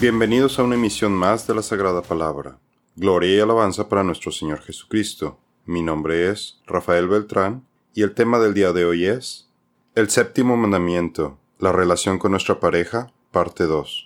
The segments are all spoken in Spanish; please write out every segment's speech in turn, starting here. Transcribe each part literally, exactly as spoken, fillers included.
Bienvenidos a una emisión más de la Sagrada Palabra. Gloria y alabanza para nuestro Señor Jesucristo. Mi nombre es Rafael Beltrán y el tema del día de hoy es el séptimo mandamiento, la relación con nuestra pareja, parte dos.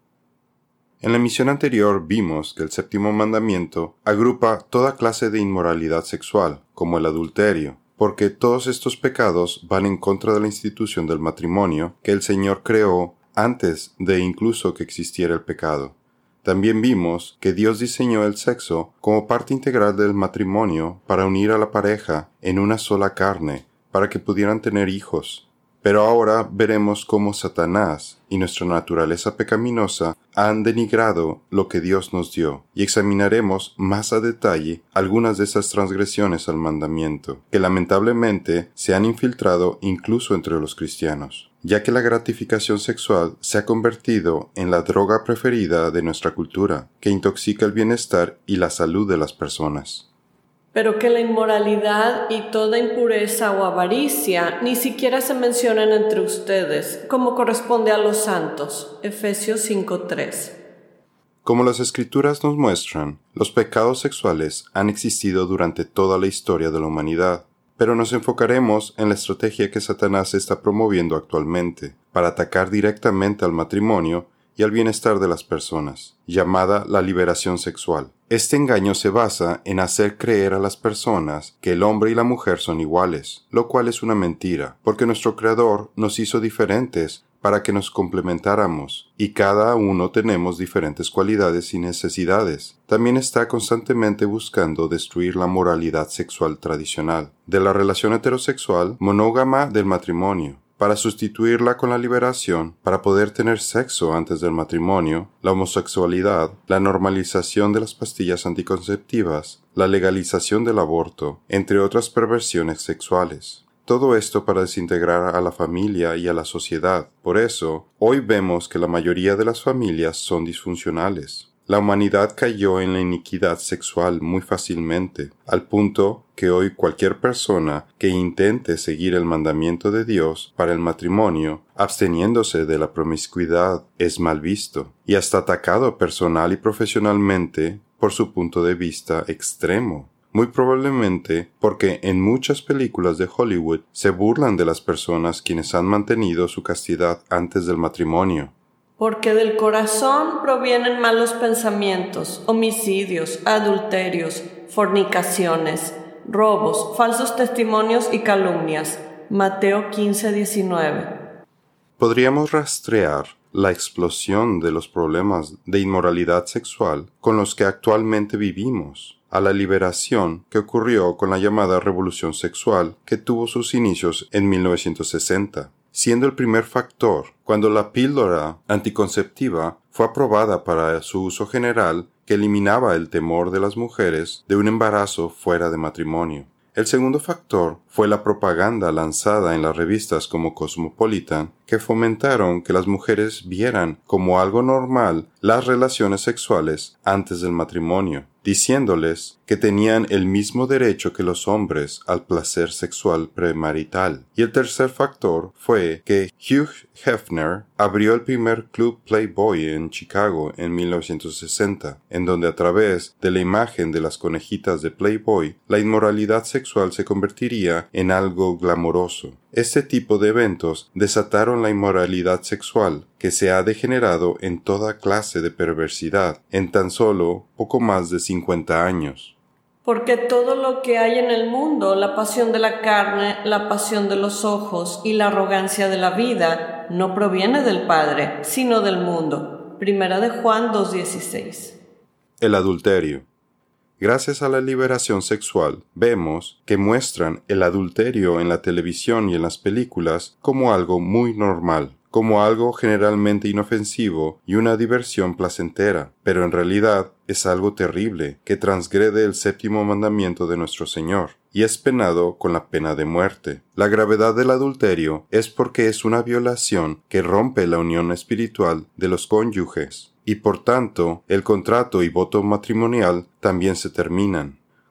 En la emisión anterior vimos que el séptimo mandamiento agrupa toda clase de inmoralidad sexual, como el adulterio, porque todos estos pecados van en contra de la institución del matrimonio que el Señor creó antes de incluso que existiera el pecado. También vimos que Dios diseñó el sexo como parte integral del matrimonio para unir a la pareja en una sola carne, para que pudieran tener hijos. Pero ahora veremos cómo Satanás y nuestra naturaleza pecaminosa han denigrado lo que Dios nos dio, y examinaremos más a detalle algunas de esas transgresiones al mandamiento, que lamentablemente se han infiltrado incluso entre los cristianos, ya que la gratificación sexual se ha convertido en la droga preferida de nuestra cultura, que intoxica el bienestar y la salud de las personas. Pero que la inmoralidad y toda impureza o avaricia ni siquiera se mencionan entre ustedes, como corresponde a los santos. Efesios cinco tres. Como las Escrituras nos muestran, los pecados sexuales han existido durante toda la historia de la humanidad, pero nos enfocaremos en la estrategia que Satanás está promoviendo actualmente para atacar directamente al matrimonio y al bienestar de las personas, llamada la liberación sexual. Este engaño se basa en hacer creer a las personas que el hombre y la mujer son iguales, lo cual es una mentira, porque nuestro Creador nos hizo diferentes para que nos complementáramos, y cada uno tenemos diferentes cualidades y necesidades. También está constantemente buscando destruir la moralidad sexual tradicional, de la relación heterosexual monógama del matrimonio, para sustituirla con la liberación, para poder tener sexo antes del matrimonio, la homosexualidad, la normalización de las pastillas anticonceptivas, la legalización del aborto, entre otras perversiones sexuales. Todo esto para desintegrar a la familia y a la sociedad. Por eso, hoy vemos que la mayoría de las familias son disfuncionales. La humanidad cayó en la iniquidad sexual muy fácilmente, al punto que hoy cualquier persona que intente seguir el mandamiento de Dios para el matrimonio, absteniéndose de la promiscuidad, es mal visto, y hasta atacado personal y profesionalmente por su punto de vista extremo. Muy probablemente porque en muchas películas de Hollywood se burlan de las personas quienes han mantenido su castidad antes del matrimonio. Porque del corazón provienen malos pensamientos, homicidios, adulterios, fornicaciones, robos, falsos testimonios y calumnias. Mateo quince diecinueve. Podríamos rastrear la explosión de los problemas de inmoralidad sexual con los que actualmente vivimos, a la liberación que ocurrió con la llamada revolución sexual que tuvo sus inicios en mil novecientos sesenta. Siendo el primer factor cuando la píldora anticonceptiva fue aprobada para su uso general que eliminaba el temor de las mujeres de un embarazo fuera de matrimonio. El segundo factor fue la propaganda lanzada en las revistas como Cosmopolitan que fomentaron que las mujeres vieran como algo normal las relaciones sexuales antes del matrimonio, diciéndoles que tenían el mismo derecho que los hombres al placer sexual premarital. Y el tercer factor fue que Hugh Hefner abrió el primer club Playboy en Chicago en mil novecientos sesenta, en donde a través de la imagen de las conejitas de Playboy, la inmoralidad sexual se convertiría en algo glamoroso. Este tipo de eventos desataron la inmoralidad sexual, que se ha degenerado en toda clase de perversidad en tan solo poco más de cincuenta años. Porque todo lo que hay en el mundo, la pasión de la carne, la pasión de los ojos y la arrogancia de la vida, no proviene del Padre, sino del mundo. Primera de Juan dos dieciséis. El adulterio. Gracias a la liberación sexual, vemos que muestran el adulterio en la televisión y en las películas como algo muy normal, como algo generalmente inofensivo y una diversión placentera, pero en realidad es algo terrible que transgrede el séptimo mandamiento de nuestro Señor, y es penado con la pena de muerte. La gravedad del adulterio es porque es una violación que rompe la unión espiritual de los cónyuges, y por tanto el contrato y voto matrimonial también se terminan.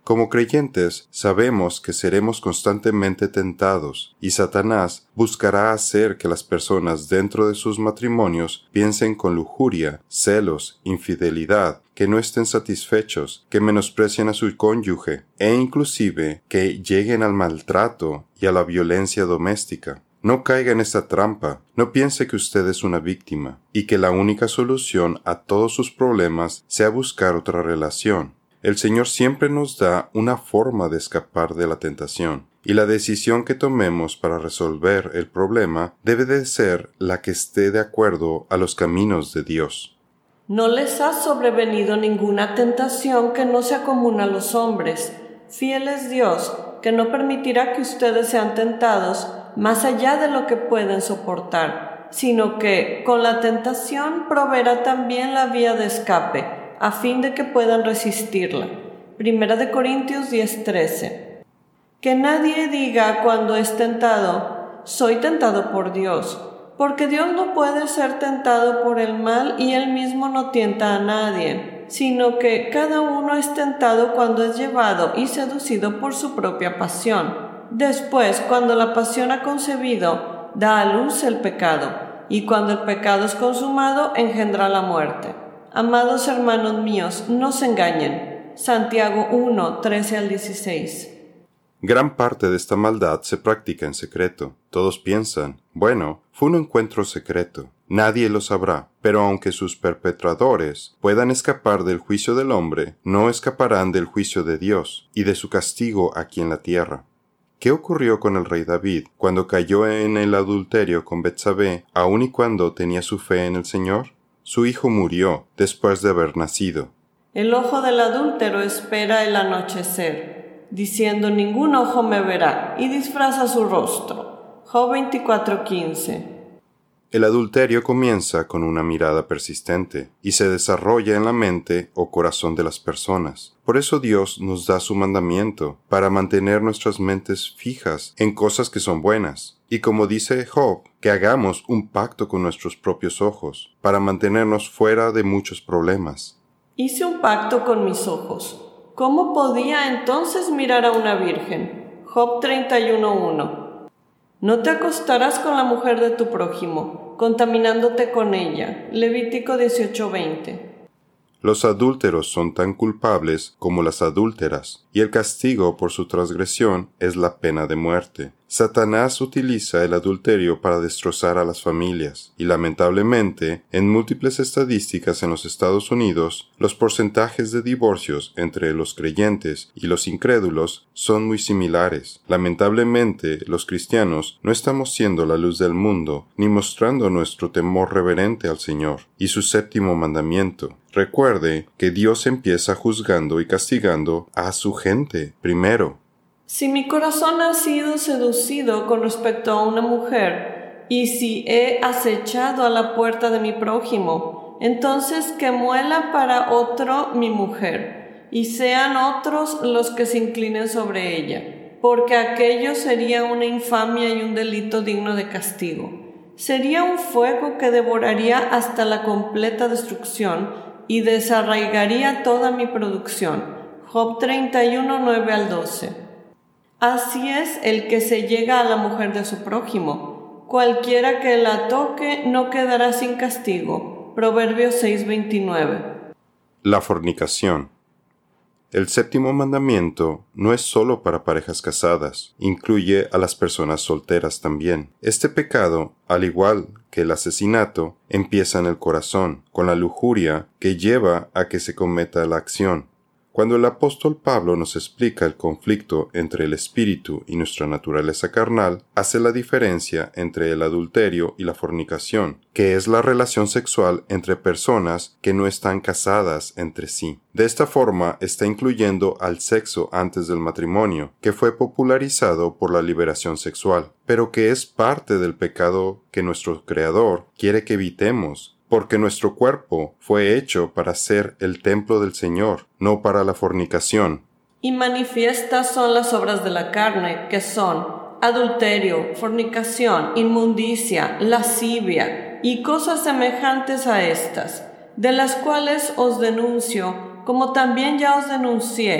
Como creyentes, sabemos que seremos constantemente tentados, y Satanás buscará hacer que las personas dentro de sus matrimonios piensen con lujuria, celos, infidelidad, que no estén satisfechos, que menosprecien a su cónyuge, e inclusive que lleguen al maltrato y a la violencia doméstica. No caiga en esta trampa, no piense que usted es una víctima, y que la única solución a todos sus problemas sea buscar otra relación. El Señor siempre nos da una forma de escapar de la tentación, y la decisión que tomemos para resolver el problema debe de ser la que esté de acuerdo a los caminos de Dios. No les ha sobrevenido ninguna tentación que no sea común a los hombres. Fiel es Dios, que no permitirá que ustedes sean tentados más allá de lo que pueden soportar, sino que con la tentación proveerá también la vía de escape, a fin de que puedan resistirla. Primera de Corintios diez trece. Que nadie diga cuando es tentado, soy tentado por Dios, porque Dios no puede ser tentado por el mal y Él mismo no tienta a nadie, sino que cada uno es tentado cuando es llevado y seducido por su propia pasión. Después, cuando la pasión ha concebido, da a luz el pecado, y cuando el pecado es consumado, engendra la muerte. Amados hermanos míos, no se engañen. Santiago uno, trece al dieciséis. Gran parte de esta maldad se practica en secreto. Todos piensan, bueno, fue un encuentro secreto. Nadie lo sabrá, pero aunque sus perpetradores puedan escapar del juicio del hombre, no escaparán del juicio de Dios y de su castigo aquí en la tierra. ¿Qué ocurrió con el rey David cuando cayó en el adulterio con Betsabé, aun y cuando tenía su fe en el Señor? Su hijo murió después de haber nacido. El ojo del adúltero espera el anochecer, diciendo ningún ojo me verá, y disfraza su rostro. Job veinticuatro quince. El adulterio comienza con una mirada persistente y se desarrolla en la mente o corazón de las personas. Por eso Dios nos da su mandamiento, para mantener nuestras mentes fijas en cosas que son buenas. Y como dice Job, que hagamos un pacto con nuestros propios ojos, para mantenernos fuera de muchos problemas. Hice un pacto con mis ojos. ¿Cómo podía entonces mirar a una virgen? Job treinta y uno uno. No te acostarás con la mujer de tu prójimo, contaminándote con ella. Levítico dieciocho veinte. Los adúlteros son tan culpables como las adúlteras, y el castigo por su transgresión es la pena de muerte. Satanás utiliza el adulterio para destrozar a las familias, y lamentablemente, en múltiples estadísticas en los Estados Unidos, los porcentajes de divorcios entre los creyentes y los incrédulos son muy similares. Lamentablemente, los cristianos no estamos siendo la luz del mundo, ni mostrando nuestro temor reverente al Señor y su séptimo mandamiento. Recuerde que Dios empieza juzgando y castigando a su gente primero. Si mi corazón ha sido seducido con respecto a una mujer, y si he acechado a la puerta de mi prójimo, entonces que muela para otro mi mujer, y sean otros los que se inclinen sobre ella, porque aquello sería una infamia y un delito digno de castigo. Sería un fuego que devoraría hasta la completa destrucción y desarraigaría toda mi producción. Job treinta y uno, nueve al doce. Así es el que se llega a la mujer de su prójimo. Cualquiera que la toque no quedará sin castigo. Proverbios seis veintinueve. La fornicación. El séptimo mandamiento no es solo para parejas casadas, incluye a las personas solteras también. Este pecado, al igual que el asesinato, empieza en el corazón, con la lujuria que lleva a que se cometa la acción. Cuando el apóstol Pablo nos explica el conflicto entre el espíritu y nuestra naturaleza carnal, hace la diferencia entre el adulterio y la fornicación, que es la relación sexual entre personas que no están casadas entre sí. De esta forma está incluyendo al sexo antes del matrimonio, que fue popularizado por la liberación sexual, pero que es parte del pecado que nuestro Creador quiere que evitemos, porque nuestro cuerpo fue hecho para ser el templo del Señor, no para la fornicación. Y manifiestas son las obras de la carne, que son adulterio, fornicación, inmundicia, lascivia y cosas semejantes a estas, de las cuales os denuncio, como también ya os denuncié,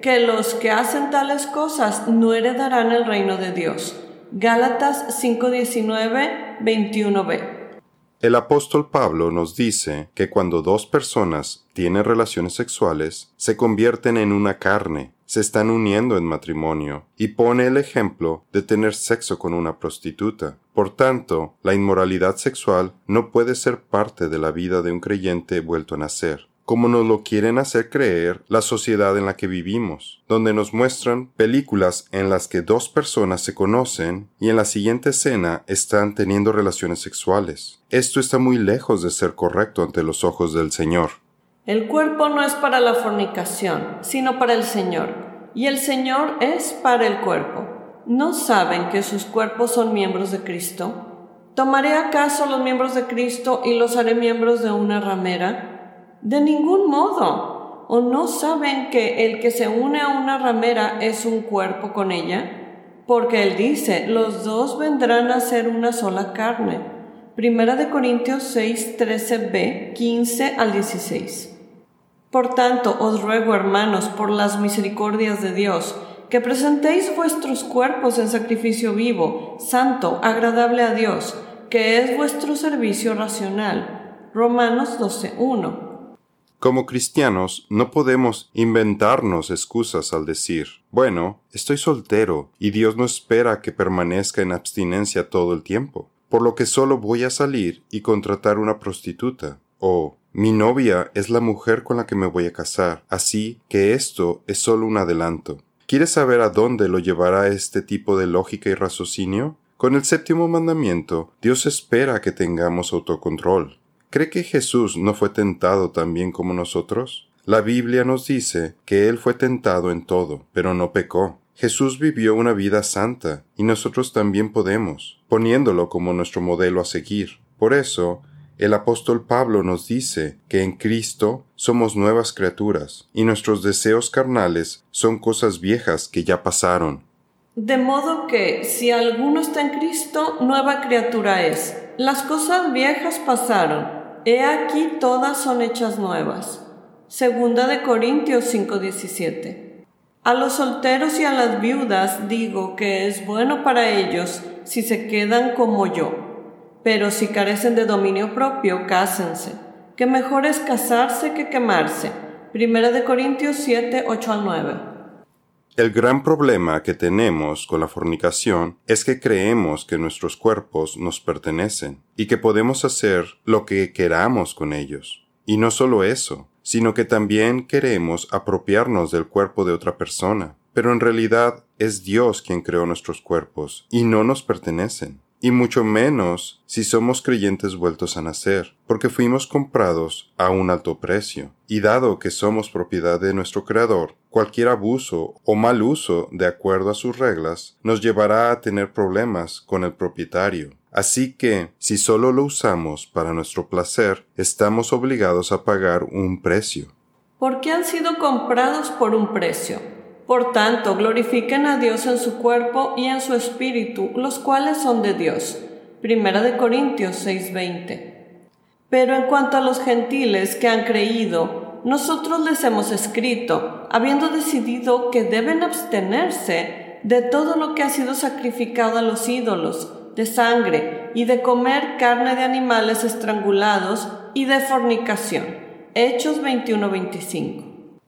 que los que hacen tales cosas no heredarán el reino de Dios. Gálatas cinco diecinueve, veintiuno b. El apóstol Pablo nos dice que cuando dos personas tienen relaciones sexuales, se convierten en una carne, se están uniendo en matrimonio, y pone el ejemplo de tener sexo con una prostituta. Por tanto, la inmoralidad sexual no puede ser parte de la vida de un creyente vuelto a nacer, como nos lo quieren hacer creer la sociedad en la que vivimos, donde nos muestran películas en las que dos personas se conocen y en la siguiente escena están teniendo relaciones sexuales. Esto está muy lejos de ser correcto ante los ojos del Señor. El cuerpo no es para la fornicación, sino para el Señor, y el Señor es para el cuerpo. ¿No saben que sus cuerpos son miembros de Cristo? ¿Tomaré acaso los miembros de Cristo y los haré miembros de una ramera? De ningún modo. ¿O no saben que el que se une a una ramera es un cuerpo con ella? Porque él dice, los dos vendrán a ser una sola carne. Primera de Corintios seis, trece b, quince al dieciséis. Por tanto, os ruego, hermanos, por las misericordias de Dios, que presentéis vuestros cuerpos en sacrificio vivo, santo, agradable a Dios, que es vuestro servicio racional. Romanos doce, uno. Como cristianos, no podemos inventarnos excusas al decir, bueno, estoy soltero y Dios no espera que permanezca en abstinencia todo el tiempo, por lo que solo voy a salir y contratar una prostituta. O, mi novia es la mujer con la que me voy a casar, así que esto es solo un adelanto. ¿Quieres saber a dónde lo llevará este tipo de lógica y raciocinio? Con el séptimo mandamiento, Dios espera que tengamos autocontrol. ¿Cree que Jesús no fue tentado también como nosotros? La Biblia nos dice que Él fue tentado en todo, pero no pecó. Jesús vivió una vida santa, y nosotros también podemos, poniéndolo como nuestro modelo a seguir. Por eso, el apóstol Pablo nos dice que en Cristo somos nuevas criaturas, y nuestros deseos carnales son cosas viejas que ya pasaron. De modo que, si alguno está en Cristo, nueva criatura es. Las cosas viejas pasaron. He aquí todas son hechas nuevas. Segunda de Corintios cinco diecisiete. A los solteros y a las viudas digo que es bueno para ellos si se quedan como yo. Pero si carecen de dominio propio, cásense, que mejor es casarse que quemarse. Primera de Corintios siete, ocho al nueve. El gran problema que tenemos con la fornicación es que creemos que nuestros cuerpos nos pertenecen y que podemos hacer lo que queramos con ellos. Y no solo eso, sino que también queremos apropiarnos del cuerpo de otra persona. Pero en realidad es Dios quien creó nuestros cuerpos y no nos pertenecen. Y mucho menos si somos creyentes vueltos a nacer, porque fuimos comprados a un alto precio. Y dado que somos propiedad de nuestro Creador, cualquier abuso o mal uso de acuerdo a sus reglas nos llevará a tener problemas con el propietario. Así que, si solo lo usamos para nuestro placer, estamos obligados a pagar un precio. Porque han sido comprados por un precio. Por tanto, glorifiquen a Dios en su cuerpo y en su espíritu, los cuales son de Dios. Primera de Corintios seis veinte. Pero en cuanto a los gentiles que han creído, nosotros les hemos escrito, habiendo decidido que deben abstenerse de todo lo que ha sido sacrificado a los ídolos, de sangre, y de comer carne de animales estrangulados, y de fornicación. Hechos veintiuno veinticinco.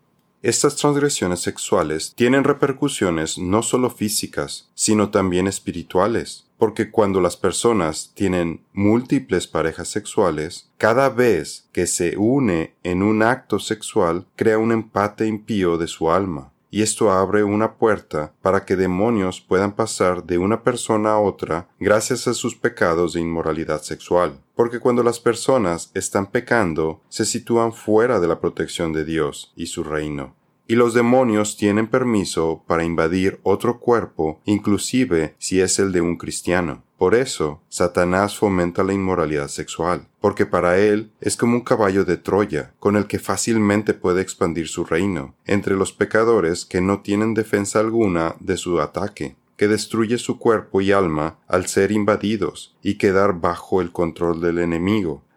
Estas transgresiones sexuales tienen repercusiones no solo físicas, sino también espirituales, porque cuando las personas tienen múltiples parejas sexuales, cada vez que se une en un acto sexual crea un empate impío de su alma, y esto abre una puerta para que demonios puedan pasar de una persona a otra gracias a sus pecados de inmoralidad sexual. Porque cuando las personas están pecando, se sitúan fuera de la protección de Dios y su reino. Y los demonios tienen permiso para invadir otro cuerpo, inclusive si es el de un cristiano. Por eso, Satanás fomenta la inmoralidad sexual, porque para él es como un caballo de Troya, con el que fácilmente puede expandir su reino, entre los pecadores que no tienen defensa alguna de su ataque, que destruye su cuerpo y alma al ser invadidos y quedar bajo el control del enemigo,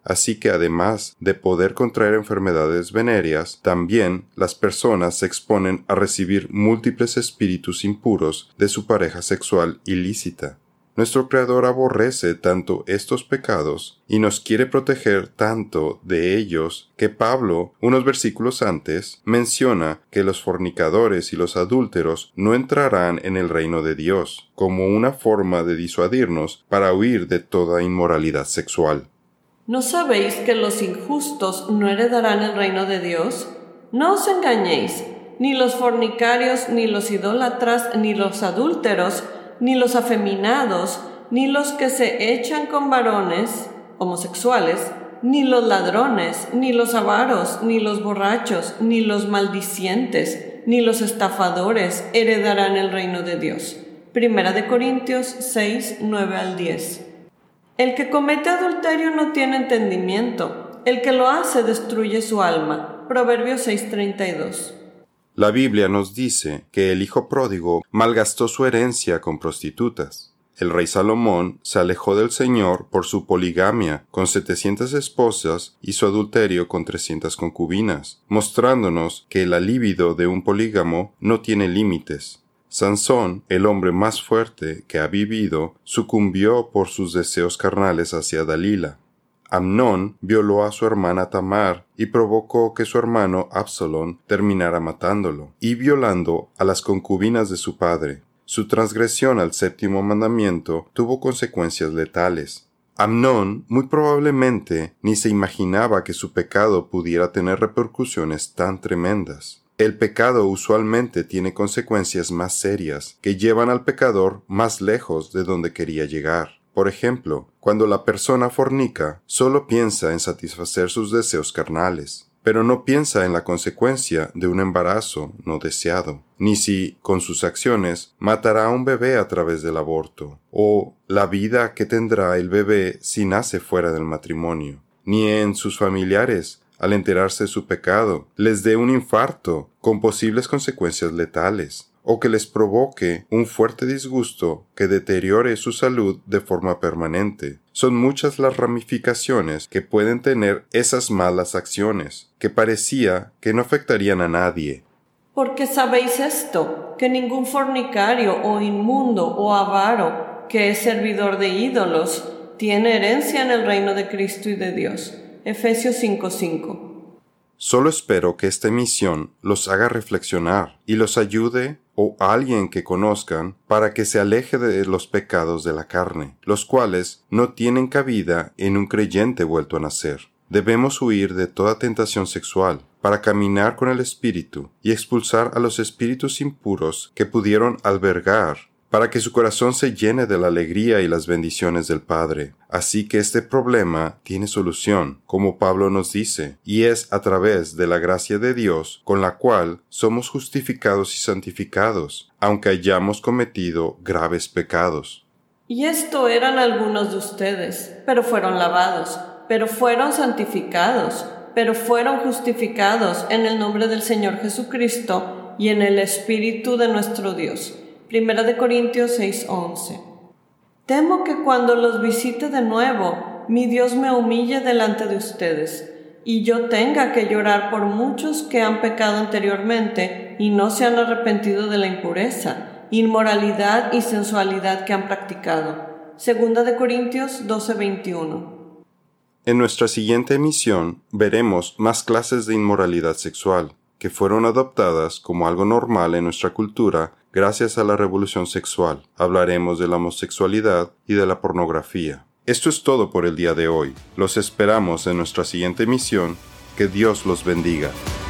Así que además de poder contraer enfermedades venéreas, también las personas se exponen a recibir múltiples espíritus impuros de su pareja sexual ilícita. Nuestro Creador aborrece tanto estos pecados y nos quiere proteger tanto de ellos que Pablo, unos versículos antes, menciona que los fornicadores y los adúlteros no entrarán en el reino de Dios, como una forma de disuadirnos para huir de toda inmoralidad sexual. ¿No sabéis que los injustos no heredarán el reino de Dios? No os engañéis, ni los fornicarios, ni los idólatras, ni los adúlteros, ni los afeminados, ni los que se echan con varones homosexuales, ni los ladrones, ni los avaros, ni los borrachos, ni los maldicientes, ni los estafadores heredarán el reino de Dios. Primera de Corintios seis, nueve al diez. El que comete adulterio no tiene entendimiento, el que lo hace destruye su alma. Proverbios seis, treinta y dos. La Biblia nos dice que el hijo pródigo malgastó su herencia con prostitutas. El rey Salomón se alejó del Señor por su poligamia con setecientas esposas y su adulterio con trescientas concubinas, mostrándonos que la libido de un polígamo no tiene límites. Sansón, el hombre más fuerte que ha vivido, sucumbió por sus deseos carnales hacia Dalila. Amnón violó a su hermana Tamar y provocó que su hermano Absalón terminara matándolo y violando a las concubinas de su padre. Su transgresión al séptimo mandamiento tuvo consecuencias letales. Amnón muy probablemente ni se imaginaba que su pecado pudiera tener repercusiones tan tremendas. El pecado usualmente tiene consecuencias más serias que llevan al pecador más lejos de donde quería llegar. Por ejemplo, cuando la persona fornica, solo piensa en satisfacer sus deseos carnales, pero no piensa en la consecuencia de un embarazo no deseado, ni si, con sus acciones, matará a un bebé a través del aborto, o la vida que tendrá el bebé si nace fuera del matrimonio, ni en sus familiares, al enterarse de su pecado, les dé un infarto con posibles consecuencias letales, o que les provoque un fuerte disgusto que deteriore su salud de forma permanente. Son muchas las ramificaciones que pueden tener esas malas acciones, que parecía que no afectarían a nadie. Porque sabéis esto, que ningún fornicario o inmundo o avaro, que es servidor de ídolos, tiene herencia en el reino de Cristo y de Dios. Efesios cinco, cinco. Solo espero que esta emisión los haga reflexionar y los ayude o a alguien que conozcan para que se aleje de los pecados de la carne, los cuales no tienen cabida en un creyente vuelto a nacer. Debemos huir de toda tentación sexual para caminar con el Espíritu y expulsar a los espíritus impuros que pudieron albergar, para que su corazón se llene de la alegría y las bendiciones del Padre. Así que este problema tiene solución, como Pablo nos dice, y es a través de la gracia de Dios con la cual somos justificados y santificados, aunque hayamos cometido graves pecados. Y esto eran algunos de ustedes, pero fueron lavados, pero fueron santificados, pero fueron justificados en el nombre del Señor Jesucristo y en el Espíritu de nuestro Dios. Primera de Corintios seis, once. Temo que cuando los visite de nuevo, mi Dios me humille delante de ustedes, y yo tenga que llorar por muchos que han pecado anteriormente y no se han arrepentido de la impureza, inmoralidad y sensualidad que han practicado. Segunda de Corintios doce, veintiuno. En nuestra siguiente emisión veremos más clases de inmoralidad sexual, que fueron adoptadas como algo normal en nuestra cultura gracias a la revolución sexual. Hablaremos de la homosexualidad y de la pornografía. Esto es todo por el día de hoy. Los esperamos en nuestra siguiente emisión. Que Dios los bendiga.